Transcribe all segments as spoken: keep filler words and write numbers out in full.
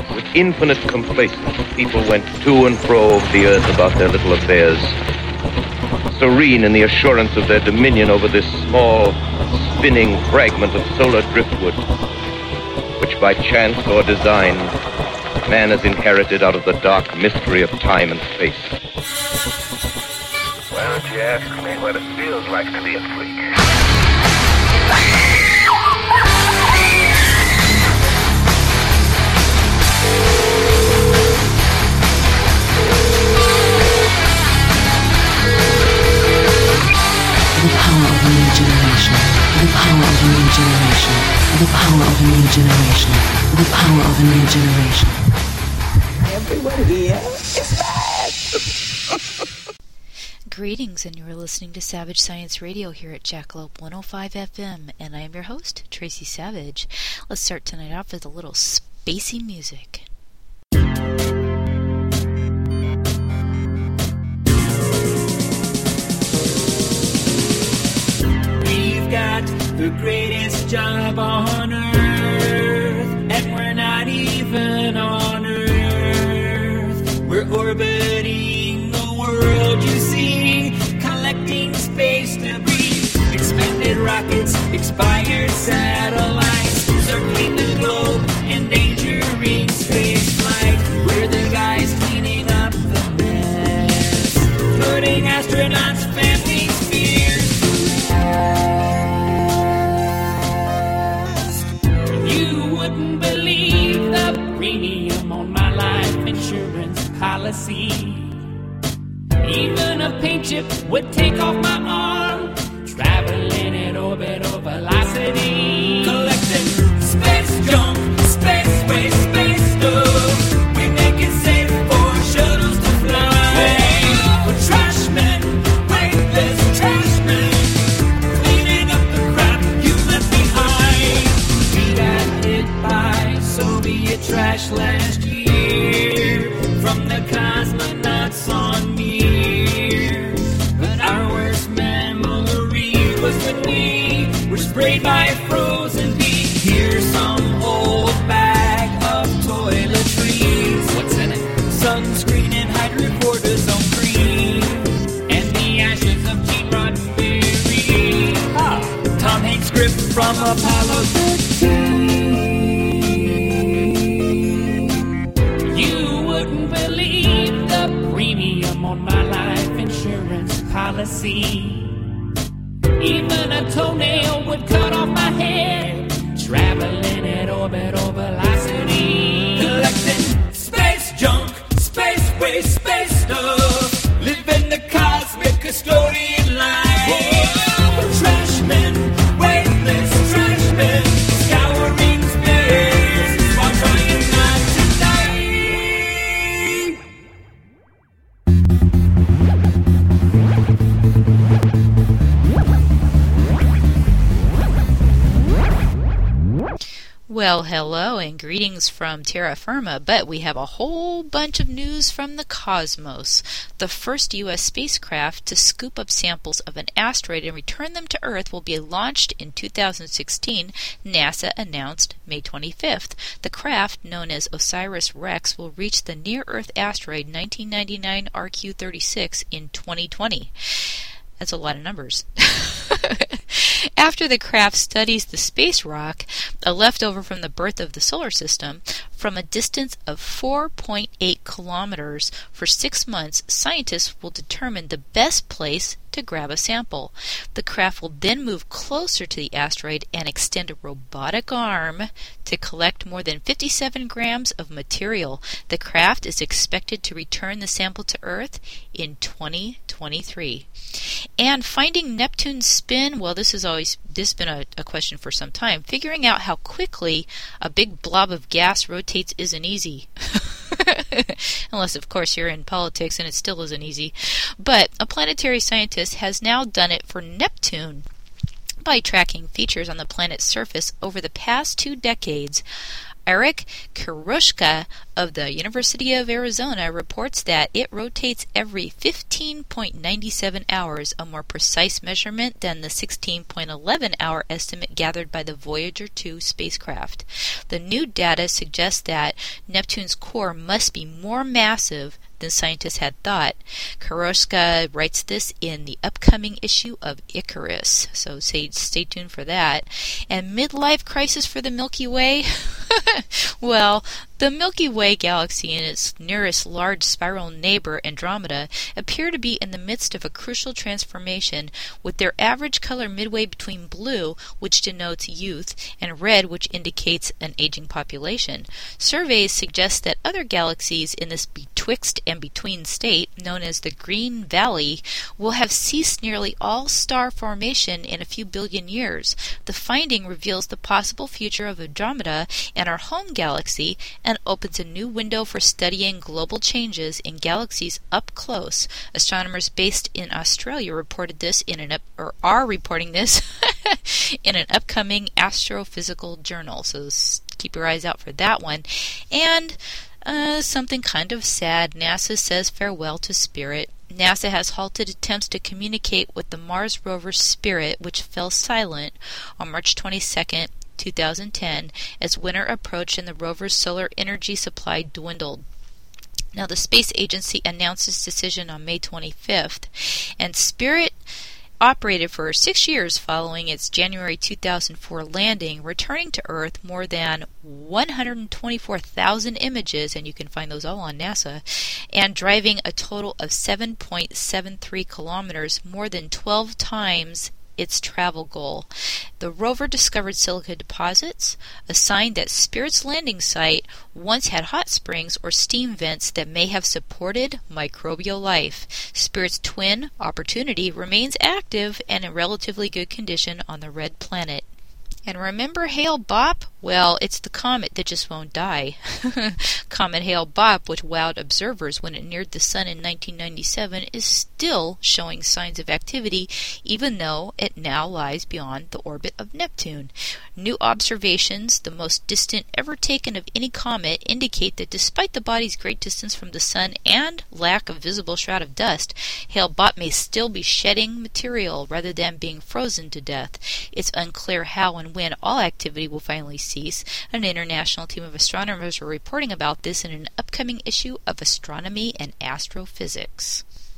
With infinite complacence, people went to and fro over the earth about their little affairs, serene in the assurance of their dominion over this small, spinning fragment of solar driftwood, which by chance or design, man has inherited out of the dark mystery of time and space. Why don't you ask me what it feels like to be a freak? The power of a new generation. The power of a new generation. The power of a new generation. The power of a new generation. Everyone here is bad. Greetings, and you are listening to Savage Science Radio here at Jackalope one oh five F M, and I am your host, Tracy Savage. Let's start tonight off with a little spacey music. We've got the greatest job on earth, and we're not even on earth. We're orbiting the world, you see, collecting space debris, expended rockets, expired satellites, circling the globe, endangering space flight. We're the guys cleaning up the mess, putting astronauts' families' fears to rest. You wouldn't believe the premium on my life insurance policy. Even a paint chip would take off my arm, traveling at orbital velocity, collecting space junk, space waste, space stuff. We make it safe for shuttles to fly. We're trash men, weightless trash men, cleaning up the crap you left behind. We got hit by Soviet trash last year from the cosmonauts on Mir. But our worst memory was when we were sprayed by a frozen bee. Here's some old bag of toiletries. What's in it? Sunscreen and hydrocortisone cream, and the ashes of Gene Roddenberry. Ah, Tom Hanks' script from Apollo thirteen. You wouldn't believe the premium on my life insurance policy. Even a toenail would cut off my head, traveling at orbital velocity, collecting space junk, space waste, space stuff, living the cosmic custodian life. Oh, we're trash men, weightless trash men, scouring space while trying not to die. Well, hello and greetings from terra firma, but we have a whole bunch of news from the cosmos. The first U S spacecraft to scoop up samples of an asteroid and return them to Earth will be launched in two thousand sixteen, NASA announced May twenty-fifth. The craft, known as OSIRIS-REx, will reach the near-Earth asteroid nineteen ninety-nine R Q thirty-six in twenty twenty. That's a lot of numbers. After the craft studies the space rock, a leftover from the birth of the solar system, from a distance of four point eight kilometers for six months, scientists will determine the best place to grab a sample. The craft will then move closer to the asteroid and extend a robotic arm to collect more than fifty-seven grams of material. The craft is expected to return the sample to Earth in twenty twenty-three. And finding Neptune's spin, well, this has always this has been a, a question for some time. Figuring out how quickly a big blob of gas rotates isn't easy. Unless, of course, you're in politics and it still isn't easy. But a planetary scientist has now done it for Neptune by tracking features on the planet's surface over the past two decades. Eric Kirushka of the University of Arizona reports that it rotates every fifteen point nine seven hours, a more precise measurement than the sixteen point one one hour estimate gathered by the Voyager two spacecraft. The new data suggests that Neptune's core must be more massive than scientists had thought. Kirushka writes this in the upcoming issue of Icarus, so stay, stay tuned for that. And midlife crisis for the Milky Way? Well, the Milky Way galaxy and its nearest large spiral neighbor, Andromeda, appear to be in the midst of a crucial transformation, with their average color midway between blue, which denotes youth, and red, which indicates an aging population. Surveys suggest that other galaxies in this betwixt and between state, known as the Green Valley, will have ceased nearly all star formation in a few billion years. The finding reveals the possible future of Andromeda and our home galaxy, and opens a new window for studying global changes in galaxies up close. Astronomers based in Australia reported this in an up, or are reporting this in an upcoming astrophysical journal. So keep your eyes out for that one. And uh, something kind of sad. NASA says farewell to Spirit. NASA has halted attempts to communicate with the Mars rover Spirit, which fell silent on March twenty-second, two thousand ten, as winter approached and the rover's solar energy supply dwindled. Now, the space agency announced its decision on May twenty-fifth, and Spirit operated for six years following its January two thousand four landing, returning to Earth more than one hundred twenty-four thousand images, and you can find those all on NASA, and driving a total of seven point seven three kilometers, more than twelve times its travel goal. The rover discovered silica deposits, a sign that Spirit's landing site once had hot springs or steam vents that may have supported microbial life. Spirit's twin, Opportunity, remains active and in relatively good condition on the red planet. And remember Hale-Bopp? Well, it's the comet that just won't die. Comet Hale-Bopp, which wowed observers when it neared the Sun in nineteen ninety-seven, is still showing signs of activity, even though it now lies beyond the orbit of Neptune. New observations, the most distant ever taken of any comet, indicate that despite the body's great distance from the Sun and lack of visible shroud of dust, Hale-Bopp may still be shedding material rather than being frozen to death. It's unclear how and when all activity will finally cease. An international team of astronomers are reporting about this in an upcoming issue of Astronomy and Astrophysics.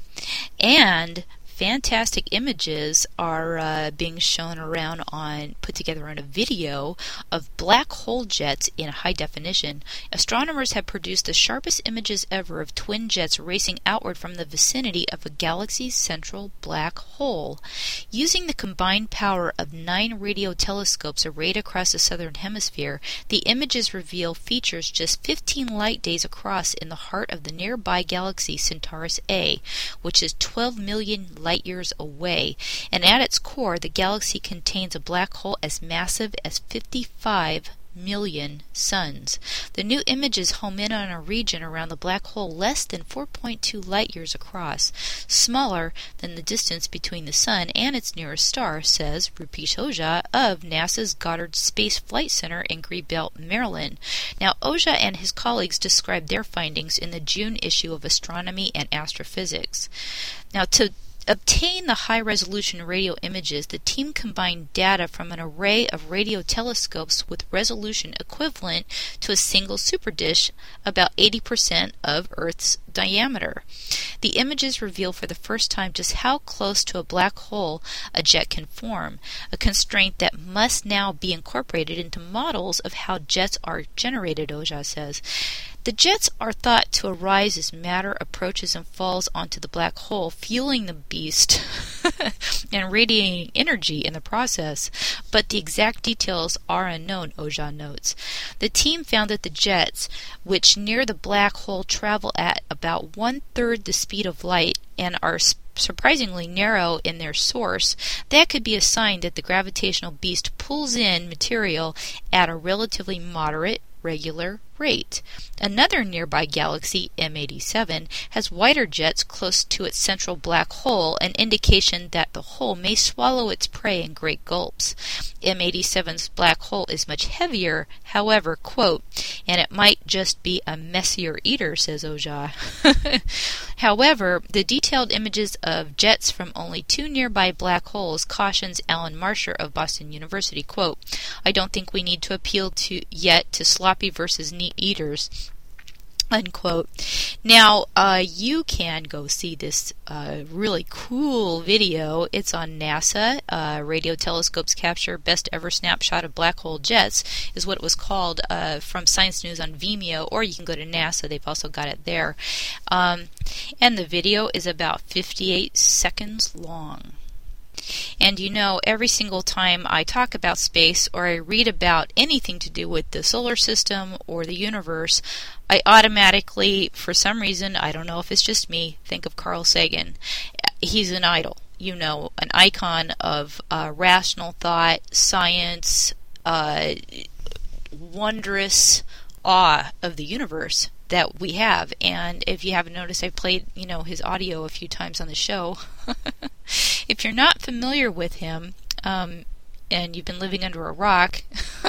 And fantastic images are uh, being shown around on, put together on a video of black hole jets in high definition. Astronomers have produced the sharpest images ever of twin jets racing outward from the vicinity of a galaxy's central black hole. Using the combined power of nine radio telescopes arrayed across the southern hemisphere, the images reveal features just fifteen light days across in the heart of the nearby galaxy Centaurus A, which is twelve million light years away, and at its core the galaxy contains a black hole as massive as fifty-five million suns. The new images home in on a region around the black hole less than four point two light years across, smaller than the distance between the Sun and its nearest star, says Rupesh Ojha of NASA's Goddard Space Flight Center in Greenbelt, Maryland. Now, Ojha and his colleagues described their findings in the June issue of Astronomy and Astrophysics. Now, to obtain the high-resolution radio images, the team combined data from an array of radio telescopes with resolution equivalent to a single superdish, about eighty percent of Earth's diameter. The images reveal for the first time just how close to a black hole a jet can form, a constraint that must now be incorporated into models of how jets are generated, Ojha says. The jets are thought to arise as matter approaches and falls onto the black hole, fueling the beast and radiating energy in the process, but the exact details are unknown, Ojha notes. The team found that the jets, which near the black hole travel at about one-third the speed of light and are surprisingly narrow in their source, that could be a sign that the gravitational beast pulls in material at a relatively moderate, regular rate. Another nearby galaxy, M eighty-seven, has wider jets close to its central black hole, an indication that the hole may swallow its prey in great gulps. M eighty-seven's black hole is much heavier, however, quote, and it might just be a messier eater, says Ojah. However, the detailed images of jets from only two nearby black holes cautions Alan Marsher of Boston University, quote, I don't think we need to appeal to yet to sloppy versus neat eaters, unquote. Now, uh, you can go see this uh, really cool video. It's on NASA. Uh, radio telescopes capture best ever snapshot of black hole jets is what it was called uh, from Science News on Vimeo, or you can go to NASA. They've also got it there. Um, and the video is about fifty-eight seconds long. And you know, every single time I talk about space or I read about anything to do with the solar system or the universe, I automatically, for some reason, I don't know if it's just me, think of Carl Sagan. He's an idol, you know, an icon of uh, rational thought, science, uh, wondrous awe of the universe that we have. And if you haven't noticed, I've played, you know, his audio a few times on the show. If you're not familiar with him, um, and you've been living under a rock,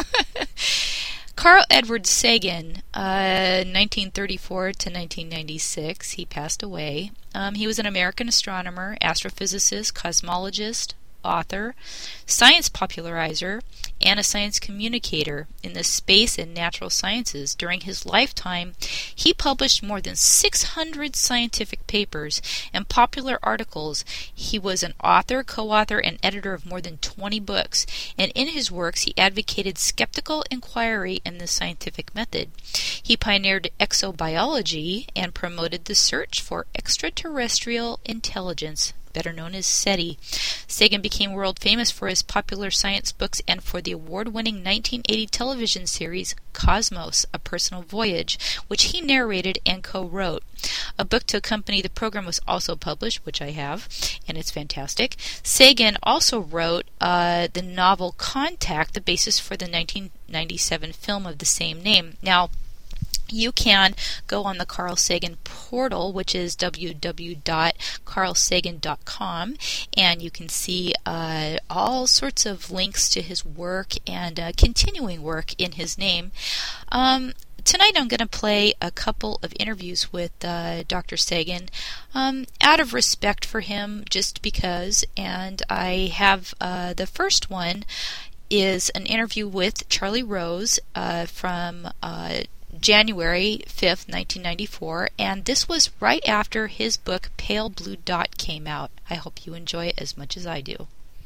Carl Edward Sagan, uh, nineteen thirty-four to nineteen ninety-six, he passed away. Um, he was an American astronomer, astrophysicist, cosmologist, author, science popularizer, and a science communicator in the space and natural sciences. During his lifetime, he published more than six hundred scientific papers and popular articles. He was an author, co-author, and editor of more than twenty books, and in his works he advocated skeptical inquiry in the scientific method. He pioneered exobiology and promoted the search for extraterrestrial intelligence, better known as SETI. Sagan became world famous for his popular science books and for the award-winning nineteen eighty television series Cosmos, A Personal Voyage, which he narrated and co-wrote. A book to accompany the program was also published, which I have, and it's fantastic. Sagan also wrote uh, the novel Contact, the basis for the nineteen ninety-seven film of the same name. Now, you can go on the Carl Sagan portal, which is w w w dot carl sagan dot com, and you can see uh, all sorts of links to his work and uh, continuing work in his name. Um, tonight I'm going to play a couple of interviews with uh, Doctor Sagan, um, out of respect for him, just because, and I have uh, the first one is an interview with Charlie Rose uh, from uh, January fifth, nineteen ninety-four, and this was right after his book Pale Blue Dot came out. I hope you enjoy it as much as I do.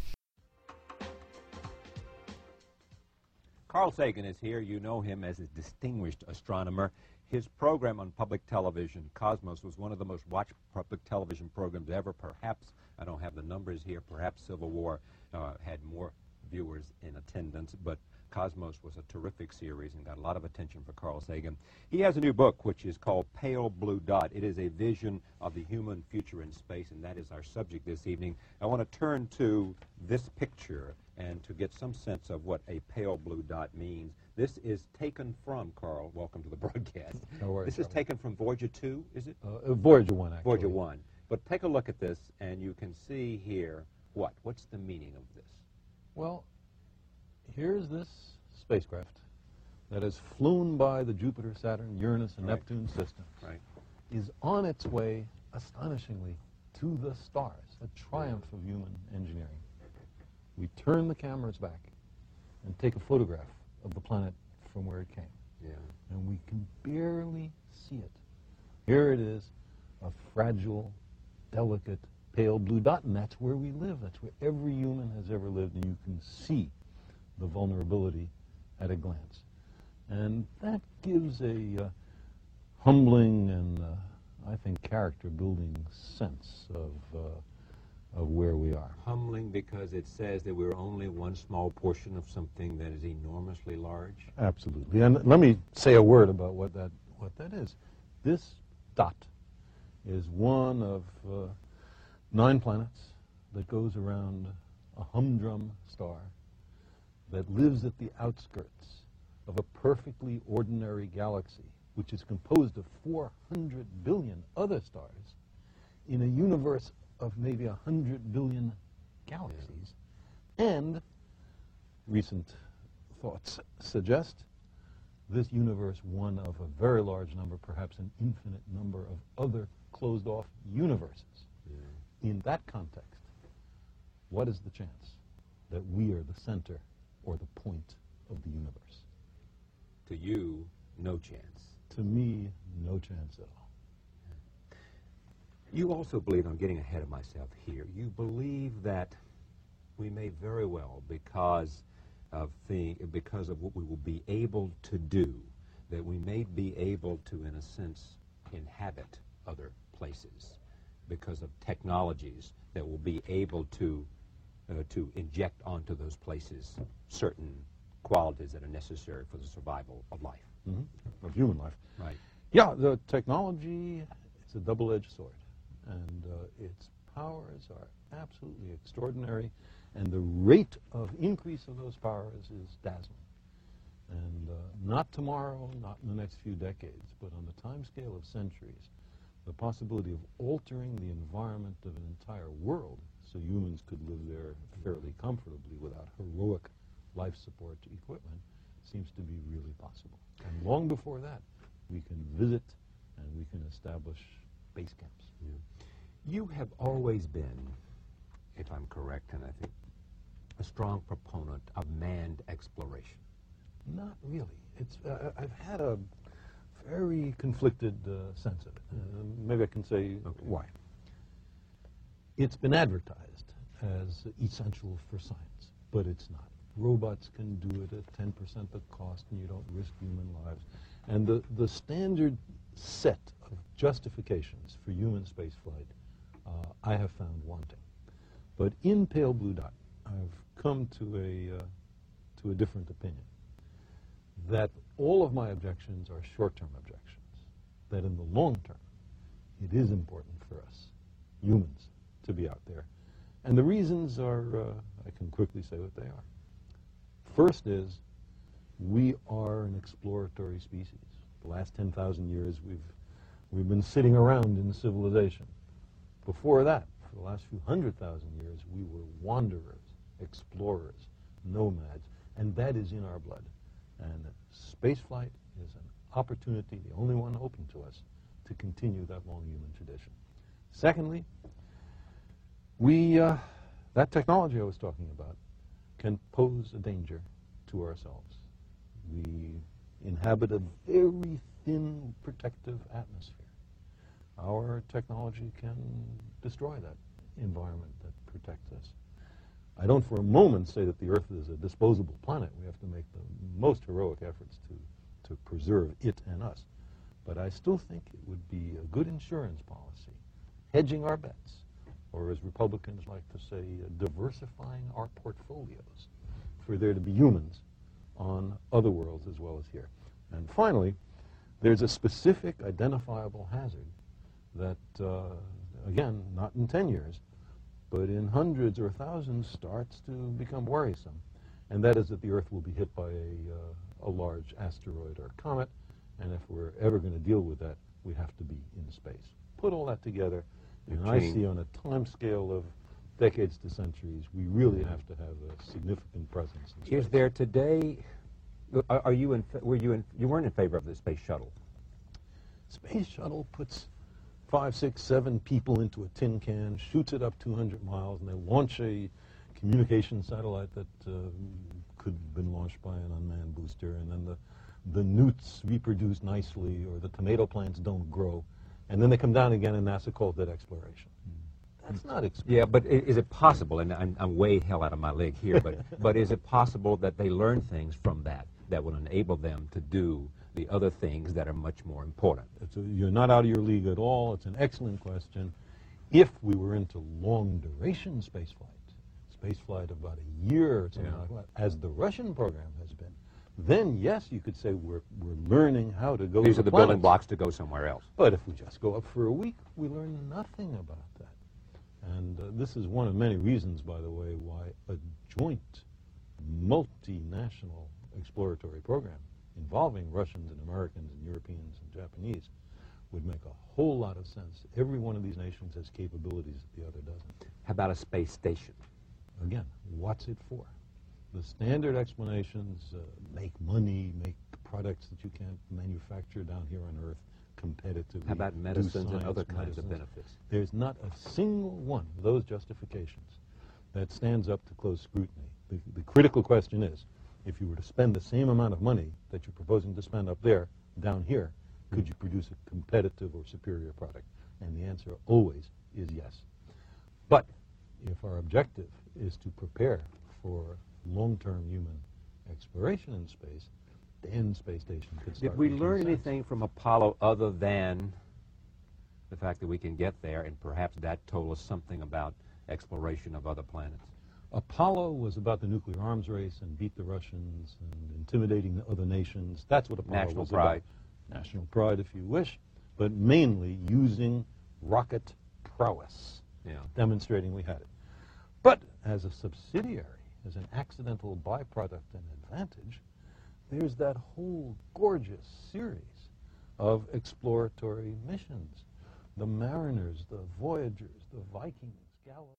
Carl Sagan is here. You know him as a distinguished astronomer. His program on public television, Cosmos, was one of the most watched public television programs ever. Perhaps, I don't have the numbers here, perhaps Civil War uh, had more viewers in attendance, but Cosmos was a terrific series and got a lot of attention for Carl Sagan. He has a new book which is called Pale Blue Dot. It is a vision of the human future in space, and that is our subject this evening. I want to turn to this picture and to get some sense of what a pale blue dot means. This is taken from, Carl, welcome to the broadcast. No worries. This is taken from Voyager two, is it? Uh, Voyager one, actually. Voyager one. But take a look at this, and you can see here what? What's the meaning of this? Well, here's this spacecraft that has flown by the Jupiter, Saturn, Uranus, and Right. Neptune systems. Right. Is on its way, astonishingly, to the stars, a triumph of human engineering. We turn the cameras back and take a photograph of the planet from where it came. Yeah. And we can barely see it. Here it is, a fragile, delicate, pale blue dot, and that's where we live. That's where every human has ever lived, and you can see the vulnerability at a glance. And that gives a uh, humbling and, uh, I think, character-building sense of, uh, of where we are. Humbling because it says that we're only one small portion of something that is enormously large. Absolutely. And let me say a word about what that, what that is. This dot is one of uh, nine planets that goes around a humdrum star that lives at the outskirts of a perfectly ordinary galaxy, which is composed of four hundred billion other stars, in a universe of maybe one hundred billion galaxies, and recent thoughts suggest this universe one of a very large number, perhaps an infinite number of other closed-off universes. Yeah. In that context, what is the chance that we are the center or the point of the universe? To you, no chance. To me, no chance at all. You also believe, I'm getting ahead of myself here, you believe that we may very well, because of the, because of what we will be able to do, that we may be able to, in a sense, inhabit other places because of technologies that will be able to uh, to inject onto those places certain qualities that are necessary for the survival of life. Mm-hmm. Of human life. Right. Yeah, the technology is a double-edged sword, and uh, its powers are absolutely extraordinary, and the rate of increase of those powers is dazzling. And uh, not tomorrow, not in the next few decades, but on the time scale of centuries, the possibility of altering the environment of an entire world so humans could live there fairly comfortably without heroic life support equipment seems to be really possible. And long before that, we can visit and we can establish base camps. Yeah. You have always been, if I'm correct, and I think a strong proponent of manned exploration. Not really. It's uh, I've had a very conflicted uh, sense of it. Uh, maybe I can say Okay. why. It's been advertised as essential for science, but it's not. Robots can do it at ten percent the cost, and you don't risk human lives. And the, the standard set of justifications for human spaceflight uh, I have found wanting. But in Pale Blue Dot, I've come to a, uh, to a different opinion, that all of my objections are short-term objections, that in the long term, it is important for us, humans, to be out there. And the reasons are, uh, I can quickly say what they are. First is, we are an exploratory species. The last ten thousand years, we've, we've been sitting around in civilization. Before that, for the last few hundred thousand years, we were wanderers, explorers, nomads, and that is in our blood. And spaceflight is an opportunity, the only one open to us, to continue that long human tradition. Secondly, we, uh, that technology I was talking about can pose a danger to ourselves. We inhabit a very thin protective atmosphere. Our technology can destroy that environment that protects us. I don't for a moment say that the Earth is a disposable planet. We have to make the most heroic efforts to, to preserve it and us. But I still think it would be a good insurance policy, hedging our bets, or as Republicans like to say, uh, diversifying our portfolios, for there to be humans on other worlds as well as here. And finally, there's a specific identifiable hazard that, uh, again, not in ten years, but in hundreds or thousands starts to become worrisome. And that is that the Earth will be hit by a, uh, a large asteroid or comet, and if we're ever going to deal with that, we have to be in space. Put all that together, and I see on a time scale of decades to centuries, we really have to have a significant presence in space. Is there today, are, are you in, were you in, you weren't in favor of the space shuttle? Space shuttle puts five, six, seven people into a tin can, shoots it up two hundred miles, and they launch a communication satellite that uh, could have been launched by an unmanned booster, and then the, the newts reproduce nicely, or the tomato plants don't grow, and then they come down again, and NASA calls that exploration. That's not exploration. Yeah, but is it possible, and I'm, I'm way hell out of my leg here, but, but is it possible that they learn things from that that will enable them to do the other things that are much more important? It's a, you're not out of your league at all. It's an excellent question. If we were into long-duration spaceflight, spaceflight about a year or something Yeah. like that, as the Russian program has been, then yes, you could say we're, we're learning how to go These to are the planets. building blocks to go somewhere else. But if we just go up for a week, we learn nothing about that. And uh, this is one of many reasons, by the way, why a joint multinational exploratory program involving Russians and Americans and Europeans and Japanese would make a whole lot of sense. Every one of these nations has capabilities that the other doesn't. How about a space station? Again, what's it for? The standard explanations, uh, make money, make products that you can't manufacture down here on Earth competitively. How about do medicines and science, other kinds of medicines. benefits? There's not a single one of those justifications that stands up to close scrutiny. The, the critical question is, if you were to spend the same amount of money that you're proposing to spend up there, down here, could you produce a competitive or superior product? And the answer always is yes. But if our objective is to prepare for long-term human exploration in space, then space station could start Did we making learn sense. anything from Apollo other than the fact that we can get there, and perhaps that told us something about exploration of other planets? Apollo was about the nuclear arms race and beat the Russians and intimidating the other nations. That's what Apollo National was pride. about. National pride, if you wish, but mainly using rocket prowess, Yeah. demonstrating we had it. But as a subsidiary, as an accidental byproduct and advantage, there's that whole gorgeous series of exploratory missions. The Mariners, the Voyagers, the Vikings, Galileo,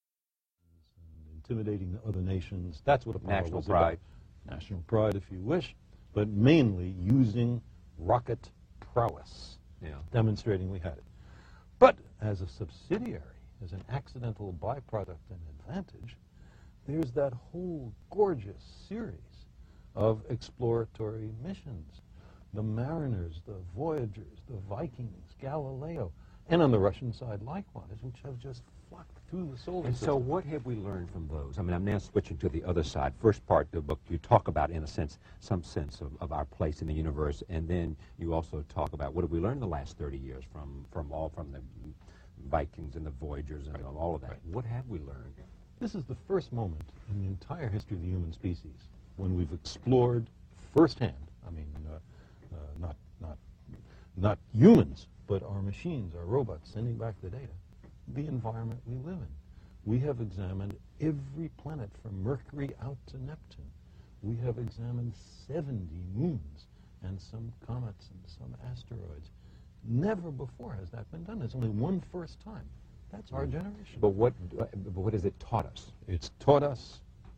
and intimidating the other nations. That's what Apollo National was pride. about. National pride, if you wish, but mainly using rocket prowess, Yeah. demonstrating we had it. But as a subsidiary, as an accidental byproduct and advantage, there's that whole gorgeous series of exploratory missions. The Mariners, the Voyagers, the Vikings, Galileo, and on the Russian side likewise, which have just flocked through the solar And system. so what have we learned from those? I mean, I'm now switching to the other side. First part of the book, you talk about, in a sense, some sense of, of our place in the universe, and then you also talk about what have we learned in the last thirty years from, from all, from the Vikings and the Voyagers and right. all of that. Right. What have we learned? This is the first moment in the entire history of the human species when we've explored firsthand, I mean, uh, uh, not, not, not humans, but our machines, our robots, sending back the data, the environment we live in. We have examined every planet from Mercury out to Neptune. We have examined seventy moons and some comets and some asteroids. Never before has that been done. There's only one first time. That's our generation. But what, uh, but what has it taught us? It's taught us,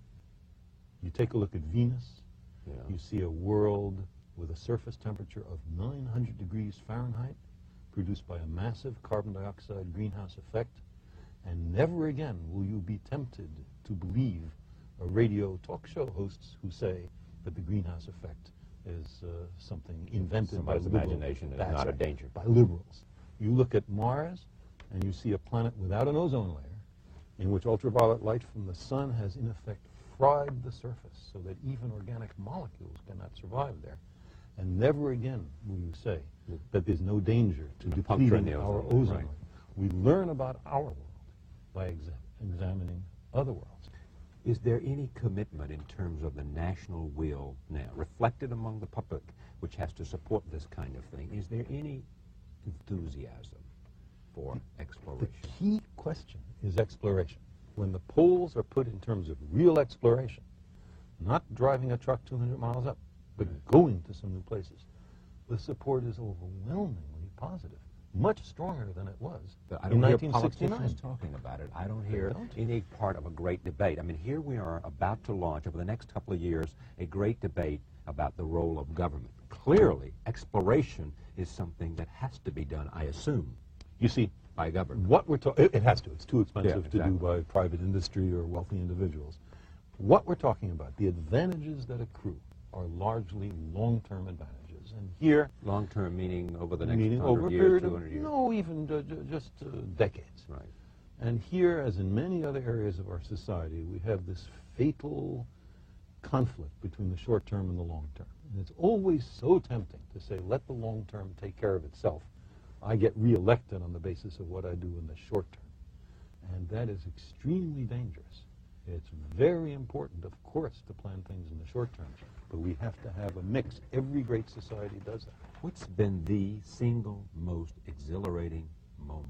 you take a look at Venus, Yeah. you see a world with a surface temperature of nine hundred degrees Fahrenheit, produced by a massive carbon dioxide greenhouse effect, and never again will you be tempted to believe a radio talk show hosts who say that the greenhouse effect is uh, something invented Somebody's by liberals. imagination and That's not a right, danger. by liberals. You look at Mars, and you see a planet without an ozone layer, in which ultraviolet light from the sun has in effect fried the surface so that even organic molecules cannot survive there. And never again will you say that there's no danger to depleting the our ozone, ozone right. layer. We learn about our world by exa- examining other worlds. Is there any commitment in terms of the national will now, reflected among the public, which has to support this kind of thing? Is there any enthusiasm for exploration? The key question is exploration. When the poles are put in terms of real exploration, not driving a truck two hundred miles up, but going to some new places, the support is overwhelmingly positive, much stronger than it was But I in don't hear nineteen sixty-nine. politicians talking about it. I don't hear don't. any part of a great debate. I mean, here we are about to launch, over the next couple of years, a great debate about the role of government. Clearly, exploration is something that has to be done, I assume, You see, by government. what we're talking, it, it has to. It's too expensive Yeah, to do exactly. by private industry or wealthy individuals. What we're talking about, the advantages that accrue, are largely long-term advantages. And here, Long-term meaning over the next meaning one hundred over a years, period two of, hundred years. no, even ju- ju- just uh, decades. Right. And here, as in many other areas of our society, we have this fatal conflict between the short term and the long term. And it's always so tempting to say, let the long term take care of itself. I get reelected on the basis of what I do in the short term. And that is extremely dangerous. It's very important, of course, to plan things in the short term, but we have to have a mix. Every great society does that. What's been the single most exhilarating moment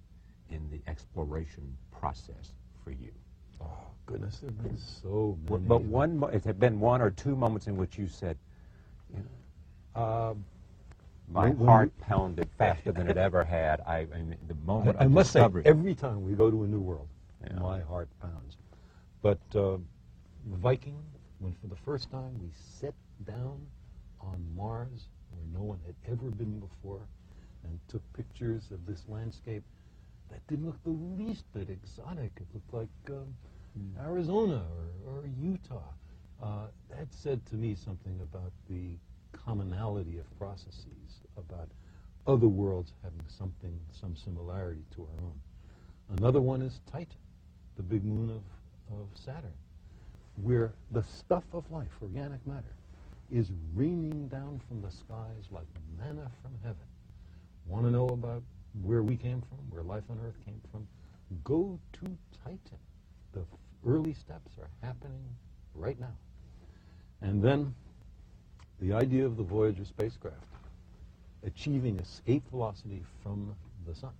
in the exploration process for you? Oh, goodness, there have been so many. But one, mo- has there been one or two moments in which you said, you know, Uh, My when- when heart we- pounded faster than it ever had. I, I mean, the moment I, I of must say, discovery. every time we go to a new world, Yeah. my heart pounds. But uh, Viking, when for the first time we set down on Mars, where no one had ever been before, and took pictures of this landscape, that didn't look the least bit exotic. It looked like um, Arizona or, or Utah. Uh, that said to me something about the commonality of processes, about other worlds having something, some similarity to our own. Another one is Titan, the big moon of, of Saturn, where the stuff of life, organic matter, is raining down from the skies like manna from heaven. Want to know about where we came from, where life on Earth came from? Go to Titan. The f- early steps are happening right now. And then the idea of the Voyager spacecraft achieving escape velocity from the sun,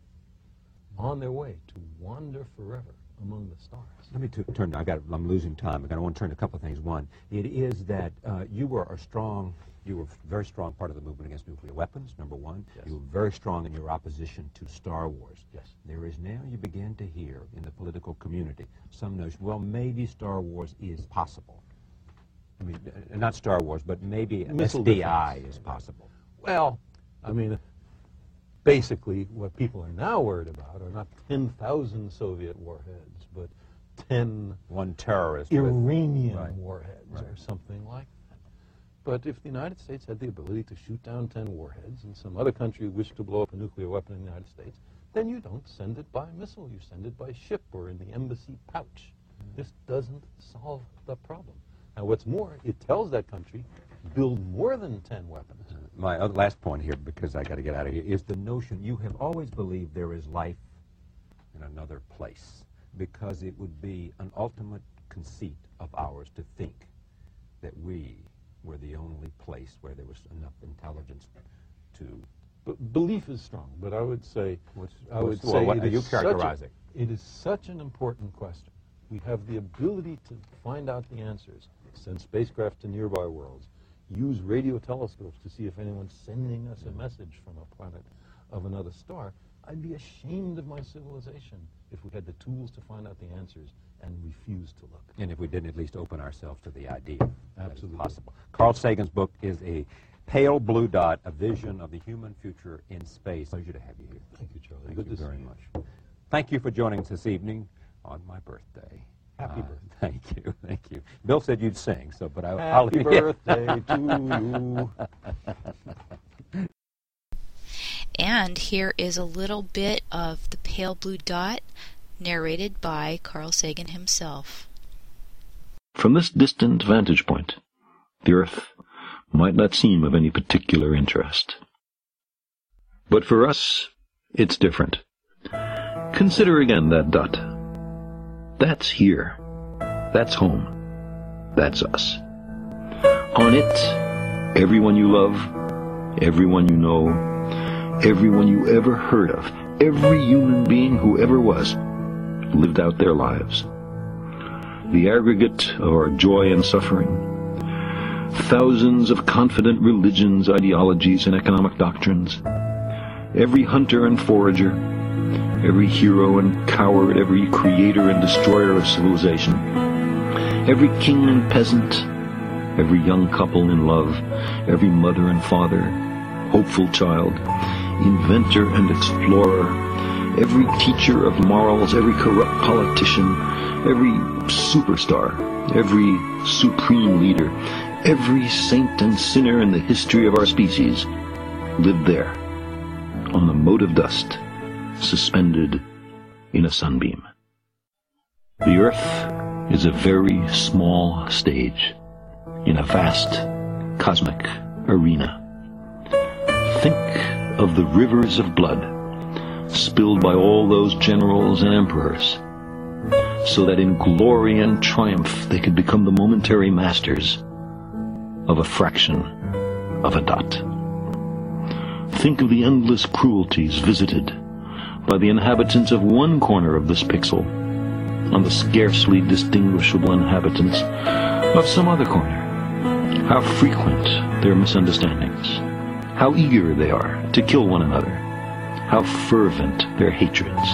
on their way to wander forever among the stars. Let me t- turn. I got. I'm losing time. I want to turn to a couple of things. One, it is that uh, you were a strong. You were a very strong part of the movement against nuclear weapons. Number one, Yes. you were very strong in your opposition to Star Wars. Yes. There is now. You begin to hear in the political community some notion. Well, maybe Star Wars is possible. I mean, uh, not Star Wars, but maybe Missile S D I defense. is possible. Well, I mean, basically what people are now worried about are not ten thousand Soviet warheads, but ten One terrorist. with- Iranian Right. warheads Right. or something like that. But if the United States had the ability to shoot down ten warheads and some other country wished to blow up a nuclear weapon in the United States, then you don't send it by missile. You send it by ship or in the embassy pouch. This doesn't solve the problem. Now, what's more, it tells that country, build more than ten weapons. My other last point here, because I got to get out of here, is the notion you have always believed there is life in another place, because it would be an ultimate conceit of ours to think that we were the only place where there was enough intelligence to. But belief is strong, but I would say, What's- I would what's- well, say what- it you is such a- characterize it. It is such an important question. We have the ability to find out the answers, send spacecraft to nearby worlds, use radio telescopes to see if anyone's sending us a message from a planet of another star. I'd be ashamed of my civilization if we had the tools to find out the answers and refused to look. And if we didn't at least open ourselves to the idea that it's Absolutely. possible. Carl Sagan's book is A Pale Blue Dot, A Vision of the Human Future in Space. Pleasure to have you here. Thank you, Charlie. Thank Good you to very see you. much. Thank you for joining us this evening on my birthday. Happy Uh, birthday. Thank you, thank you. Bill said you'd sing, so but I, I'll Happy birthday to you. And here is a little bit of The Pale Blue Dot, narrated by Carl Sagan himself. From this distant vantage point, the Earth might not seem of any particular interest. But for us, it's different. Consider again that dot. That's here. That's home. That's us. On it, everyone you love, everyone you know, everyone you ever heard of, every human being who ever was, lived out their lives. The aggregate of our joy and suffering, thousands of confident religions, ideologies, and economic doctrines, every hunter and forager, every hero and coward, every creator and destroyer of civilization, every king and peasant, every young couple in love, every mother and father, hopeful child, inventor and explorer, every teacher of morals, every corrupt politician, every superstar, every supreme leader, every saint and sinner in the history of our species lived there, on a mote of dust, suspended in a sunbeam. The Earth is a very small stage in a vast cosmic arena. Think of the rivers of blood spilled by all those generals and emperors, so that in glory and triumph they could become the momentary masters of a fraction of a dot. Think of the endless cruelties visited by the inhabitants of one corner of this pixel on the scarcely distinguishable inhabitants of some other corner, How frequent their misunderstandings. How eager they are to kill one another. How fervent their hatreds.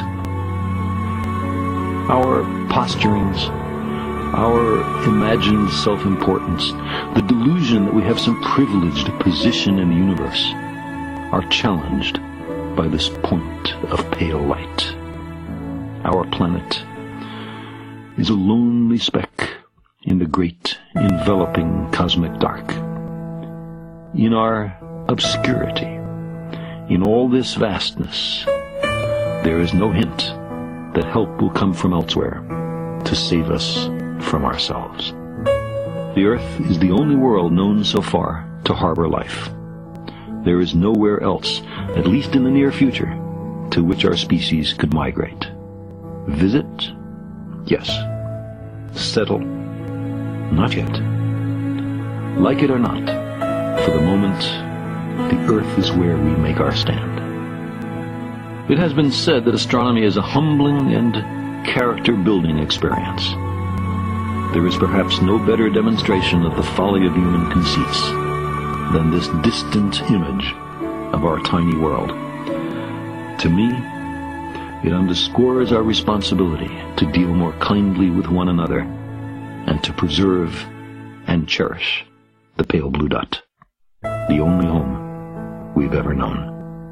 Our posturings, our imagined self-importance, the delusion that we have some privileged position in the universe, are challenged by this point of pale light. Our planet is a lonely speck in the great enveloping cosmic dark. In our obscurity, in all this vastness, there is no hint that help will come from elsewhere to save us from ourselves. The Earth is the only world known so far to harbor life. There is nowhere else, at least in the near future, to which our species could migrate. Visit? Yes. Settle? Not yet. Like it or not, for the moment, the Earth is where we make our stand. It has been said that astronomy is a humbling and character-building experience. There is perhaps no better demonstration of the folly of human conceits than this distant image of our tiny world. To me, it underscores our responsibility to deal more kindly with one another and to preserve and cherish the pale blue dot, the only home we've ever known.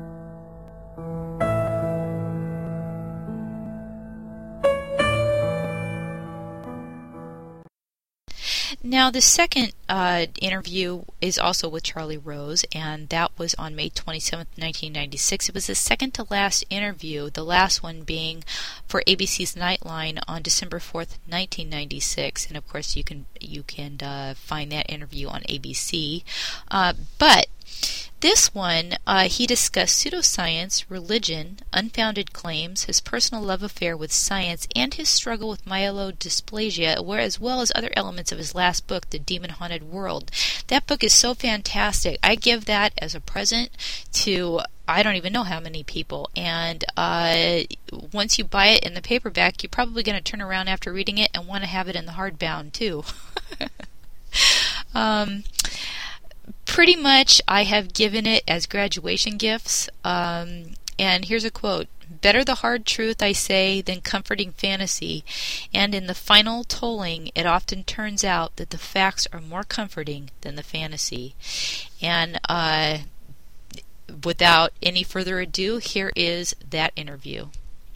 Now, the second uh, interview is also with Charlie Rose, and that was on May twenty-seventh, nineteen ninety-six. It was the second to last interview, the last one being for A B C's Nightline on December fourth, nineteen ninety-six. And of course, you can you can uh, find that interview on A B C. Uh, but this one, uh, he discussed pseudoscience, religion, unfounded claims, his personal love affair with science, and his struggle with myelodysplasia, where, as well as other elements of his last book, The Demon-Haunted World. That book is so fantastic. I give that as a present to I don't even know how many people. And uh, once you buy it in the paperback, you're probably going to turn around after reading it and want to have it in the hardbound, too. um... Pretty much, I have given it as graduation gifts. Um, and here's a quote. Better the hard truth, I say, than comforting fantasy. And in the final tolling, it often turns out that the facts are more comforting than the fantasy. And uh, without any further ado, here is that interview.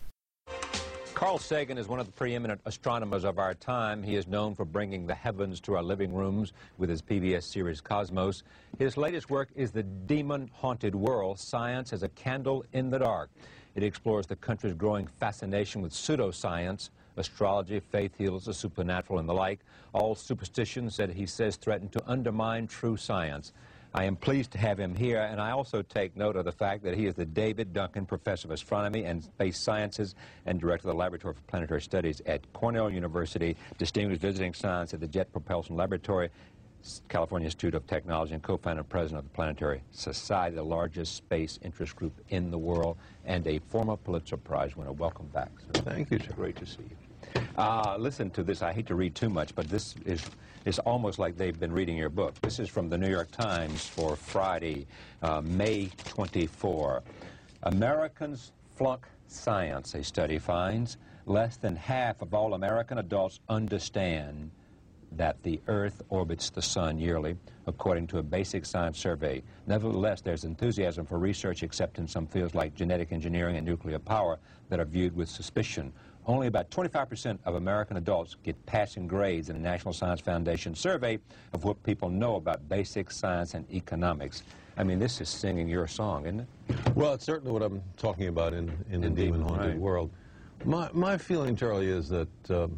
Carl Sagan is one of the preeminent astronomers of our time. He is known for bringing the heavens to our living rooms with his P B S series Cosmos. His latest work is The Demon-Haunted World, Science as a Candle in the Dark. It explores the country's growing fascination with pseudoscience, astrology, faith heals, the supernatural, and the like. All superstitions that he says threaten to undermine true science. I am pleased to have him here, and I also take note of the fact that he is the David Duncan Professor of Astronomy and Space Sciences and Director of the Laboratory for Planetary Studies at Cornell University, Distinguished Visiting Science at the Jet Propulsion Laboratory, California Institute of Technology, and co-founder and president of the Planetary Society, the largest space interest group in the world, and a former Pulitzer Prize winner. Welcome back, sir. Thank you, sir. Great to see you. Uh, listen to this. I hate to read too much, but this is is almost like they've been reading your book. This is from the New York Times for Friday, uh, May twenty-fourth. Americans flunk science, a study finds. Less than half of all American adults understand that the Earth orbits the sun yearly, according to a basic science survey. Nevertheless, there's enthusiasm for research, except in some fields like genetic engineering and nuclear power that are viewed with suspicion. Only about twenty-five percent of American adults get passing grades in a National Science Foundation survey of what people know about basic science and economics. I mean, this is singing your song, isn't it? Well, it's certainly what I'm talking about in, in the Demon-Haunted right. World. My, my feeling, Charlie, is that um,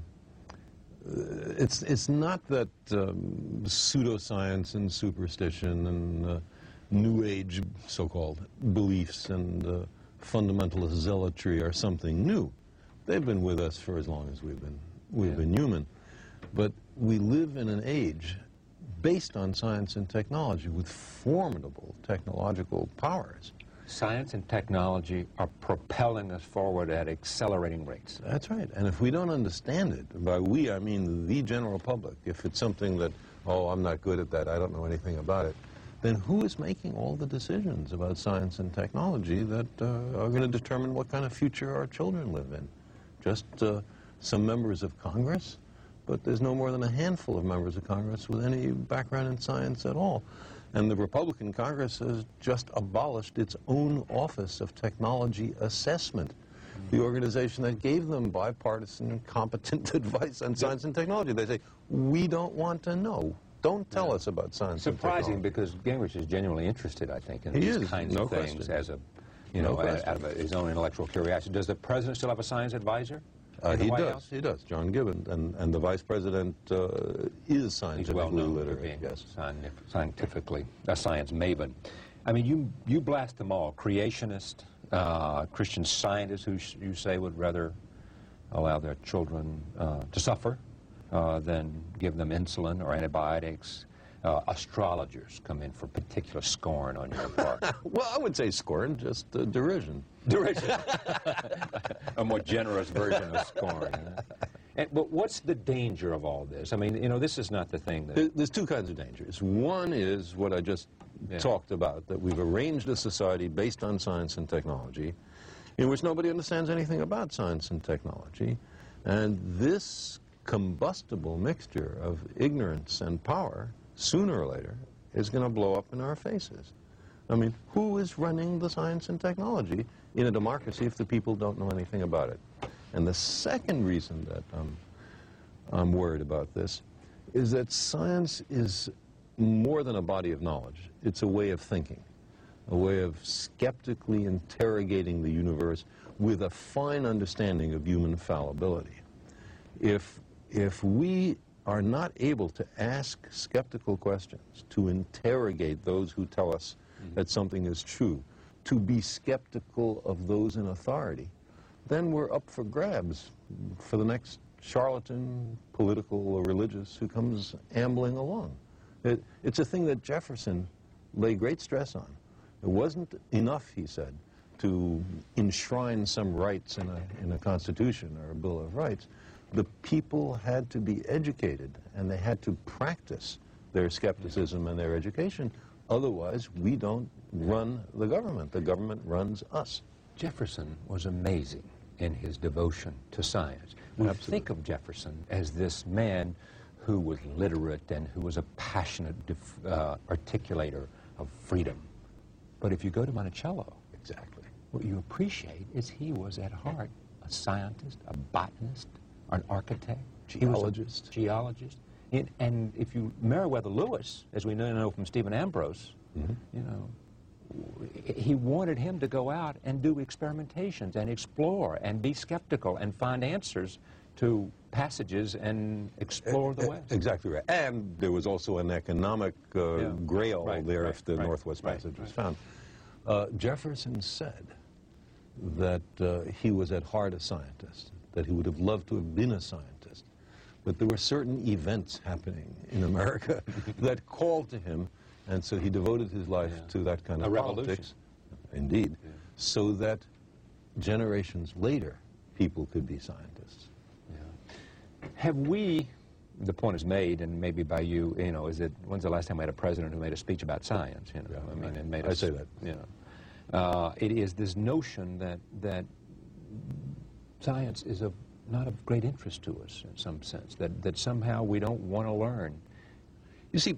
it's, it's not that um, pseudoscience and superstition and uh, New Age so-called beliefs and uh, fundamentalist zealotry are something new. They've been with us for as long as we've been, we've yeah. been human. But we live in an age based on science and technology with formidable technological powers. Science and technology are propelling us forward at accelerating rates. That's right. And if we don't understand it, by we I mean the general public, if it's something that oh, I'm not good at that, I don't know anything about it, then who is making all the decisions about science and technology that uh, are going to determine what kind of future our children live in? Just uh, some members of Congress? But there's no more than a handful of members of Congress with any background in science at all. And the Republican Congress has just abolished its own Office of Technology Assessment, the organization that gave them bipartisan, competent advice on science and technology. They say, we don't want to know. Don't tell yeah. us about science Surprising, and technology. because Gingrich is genuinely interested, I think, in he these is, kinds no of things question. as a, you know, no out of a, his own intellectual curiosity. Does the president still have a science advisor? Uh, he White does, House? he does, John Gibbons, and, and the vice president uh, is scientifically He's well known literate. for being yes. scientific, scientifically a science maven. I mean, you you blast them all: creationist, uh, Christian scientists who sh you say would rather allow their children uh, to suffer uh, than give them insulin or antibiotics. Uh, astrologers come in for particular scorn on your part. Well, I would say scorn, just uh, derision. Derision. A more generous version of scorn. Huh? And, but what's the danger of all this? I mean, you know, this is not the thing that... There, there's two kinds of dangers. One is what I just yeah. talked about, that we've arranged a society based on science and technology, in which nobody understands anything about science and technology, and this combustible mixture of ignorance and power, sooner or later, is going to blow up in our faces. I mean, who is running the science and technology in a democracy if the people don't know anything about it? And the second reason that I'm, I'm worried about this is that science is more than a body of knowledge. It's a way of thinking, a way of skeptically interrogating the universe with a fine understanding of human fallibility. If, if we are not able to ask skeptical questions, to interrogate those who tell us mm-hmm. that something is true, to be skeptical of those in authority, then we're up for grabs for the next charlatan, political or religious, who comes ambling along. It, it's a thing that Jefferson laid great stress on. It wasn't enough, he said, to enshrine some rights in a, in a Constitution or a Bill of Rights. The people had to be educated, and they had to practice their skepticism and their education. Otherwise, we don't run the government. The government runs us. Jefferson was amazing in his devotion to science. We Absolutely. think of Jefferson as this man who was literate and who was a passionate uh, articulator of freedom. But if you go to Monticello, exactly, what you appreciate is he was at heart a scientist, a botanist, an architect, geologist. geologist. And, and if you, Meriwether Lewis, as we know from Stephen Ambrose, mm-hmm. you know, he wanted him to go out and do experimentations and explore and be skeptical and find answers to passages and explore the West. Exactly right. And there was also an economic uh, yeah. grail right, there right, if the right, Northwest right, Passage right. was found. Uh, Jefferson said that uh, he was at heart a scientist, that he would have loved to have been a scientist. But there were certain events happening in America that called to him, and so he devoted his life yeah. to that kind of a politics. Revolution. Indeed. Yeah. So that generations later, people could be scientists. Yeah. Have we, the point is made, and maybe by you, you know, is that when's the last time we had a president who made a speech about science? You know, yeah, I mean, right. and made I us, say that. You know, uh, it is this notion that that science is of not of great interest to us in some sense. That that somehow we don't want to learn. You see,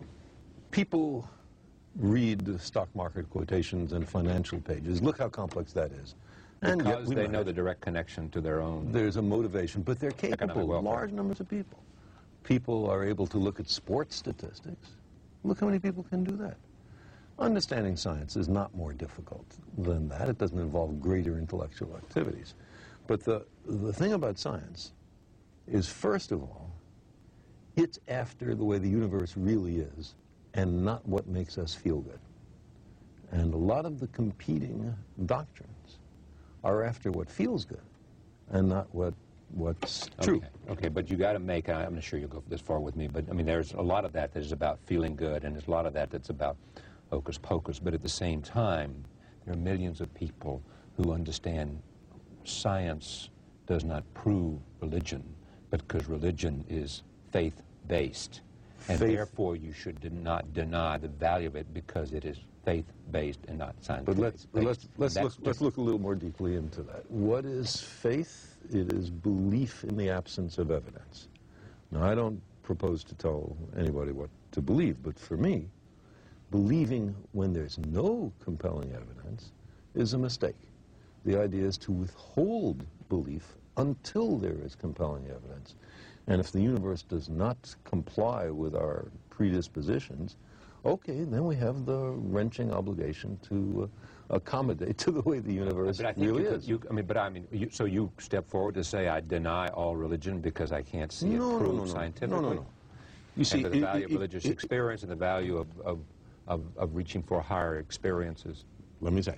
people read the stock market quotations and financial pages. Look how complex that is. And because they know the direct connection to their own. There's a motivation, but they're capable, large numbers of people. People are able to look at sports statistics. Look how many people can do that. Understanding science is not more difficult than that. It doesn't involve greater intellectual activities. But the, the thing about science is, first of all, it's after the way the universe really is and not what makes us feel good. And a lot of the competing doctrines are after what feels good and not what what's true. Okay, okay, but you got to make, I'm not sure you'll go this far with me, but I mean, there's a lot of that that is about feeling good, and there's a lot of that that's about hocus pocus, but at the same time, there are millions of people who understand science does not prove religion, but because religion is faith-based. And faith, therefore, you should de- not deny the value of it because it is faith-based and not scientific. but let's but let's let's That's look, let's look a little more deeply into that. What is faith? It is belief in the absence of evidence. Now, I don't propose to tell anybody what to believe, but for me, believing when there's no compelling evidence is a mistake. The idea is to withhold belief until there is compelling evidence. And if the universe does not comply with our predispositions, okay, then we have the wrenching obligation to uh, accommodate to the way the universe But I think really you, could, is. you, I mean, but I mean, you, so you step forward to say I deny all religion because I can't see it No, no, proved no, no. scientifically. No, no, no. You see, and for the it- value it- of religious it- experience and the value of, of, of, of reaching for higher experiences. Let me say,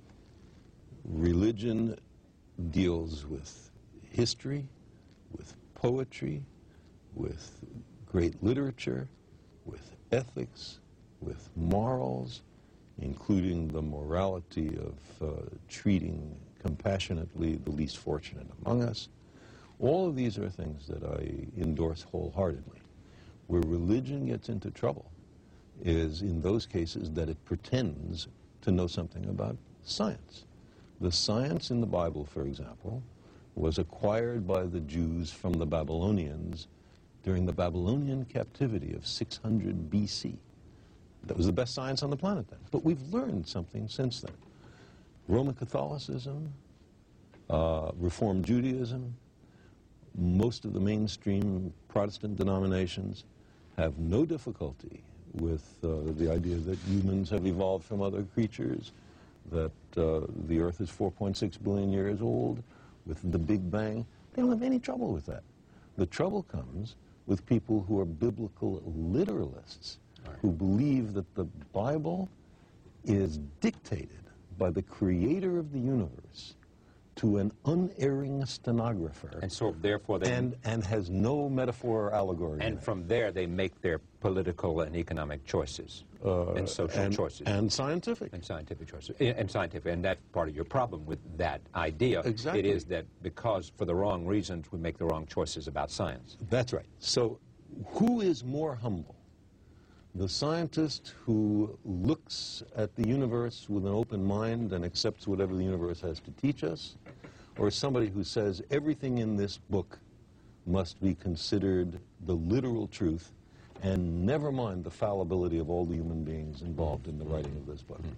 religion deals with history, with poetry, with great literature, with ethics, with morals, including the morality of uh, treating compassionately the least fortunate among us. All of these are things that I endorse wholeheartedly. Where religion gets into trouble is in those cases that it pretends to know something about science. The science in the Bible, for example, was acquired by the Jews from the Babylonians during the Babylonian captivity of six hundred B C. That was the best science on the planet then. But we've learned something since then. Roman Catholicism, uh, Reformed Judaism, most of the mainstream Protestant denominations have no difficulty with uh, the idea that humans have evolved from other creatures, that uh, the Earth is four point six billion years old, with the Big Bang. They don't have any trouble with that. The trouble comes with people who are biblical literalists, right, who believe that the Bible is dictated by the creator of the universe to an unerring stenographer. And so therefore they... And, and has no metaphor or allegory. And from there they make their political and economic choices, uh, and social and, choices. And scientific. And scientific choices. And scientific. And that's part of your problem with that idea. Exactly. It is that because for the wrong reasons we make the wrong choices about science. That's right. So who is more humble? The scientist who looks at the universe with an open mind and accepts whatever the universe has to teach us, or somebody who says everything in this book must be considered the literal truth and never mind the fallibility of all the human beings involved in the writing of this book?